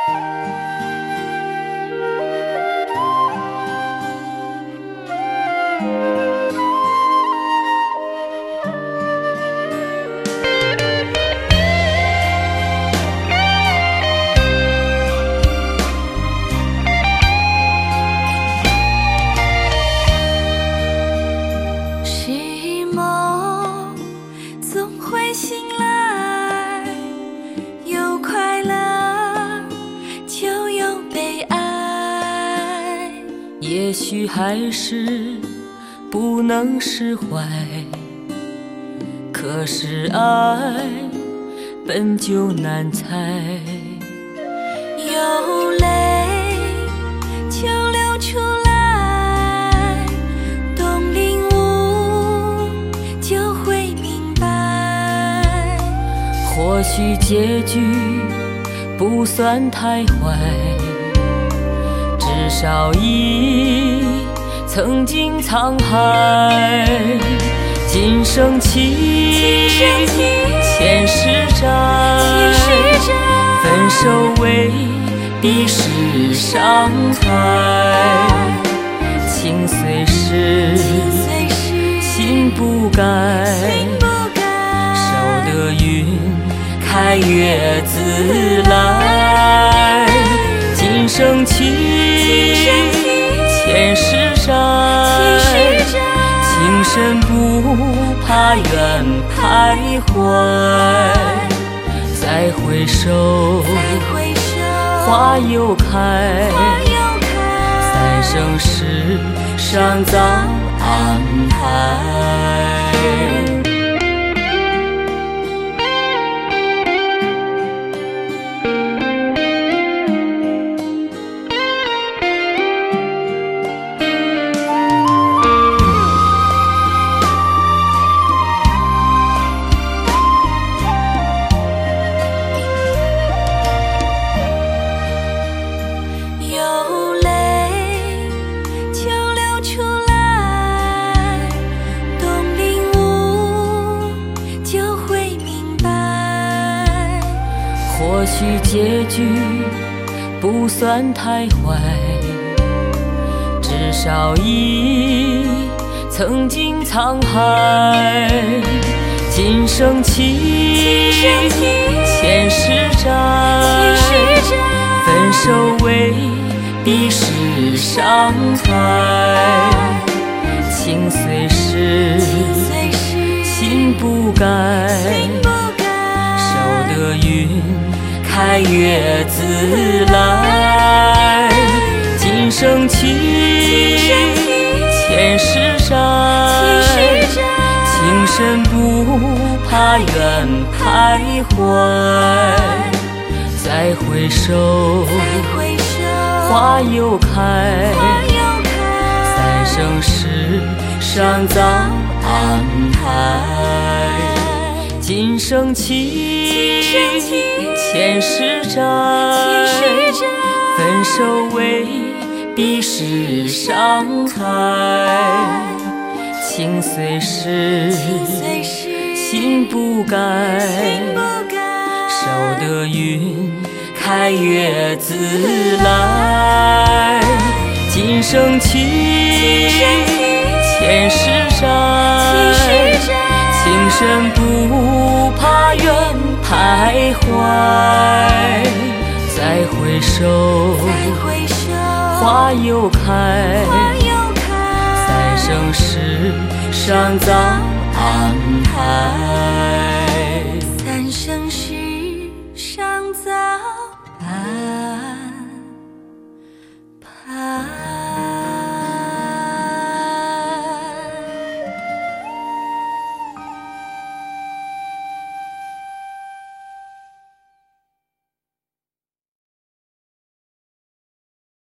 也许还是不能释怀，可是爱本就难猜。 有泪就流出来，懂领悟就会明白。 或许结局不算太坏，至少已曾经沧海。今生情，前世债，分手未必是伤害。情虽是，心不改，守得云开月自来。今生情，前世债，情深不怕远徘徊。再回首，花又开，三生石上早安排。或许结局不算太坏，至少已曾经沧海。今生情，前世债，分手未必是伤害。情虽是，心不改，守得云开月自来。今生情，前世债，情深不怕远徘徊。再回首，花又开，三生石上早安排。今生情，前世债，分手未必是伤害。情虽是，心不改，守得云开月自来。今生情，前世债，情深不怕远徘徊。再回首，花又开，三生石上早安排。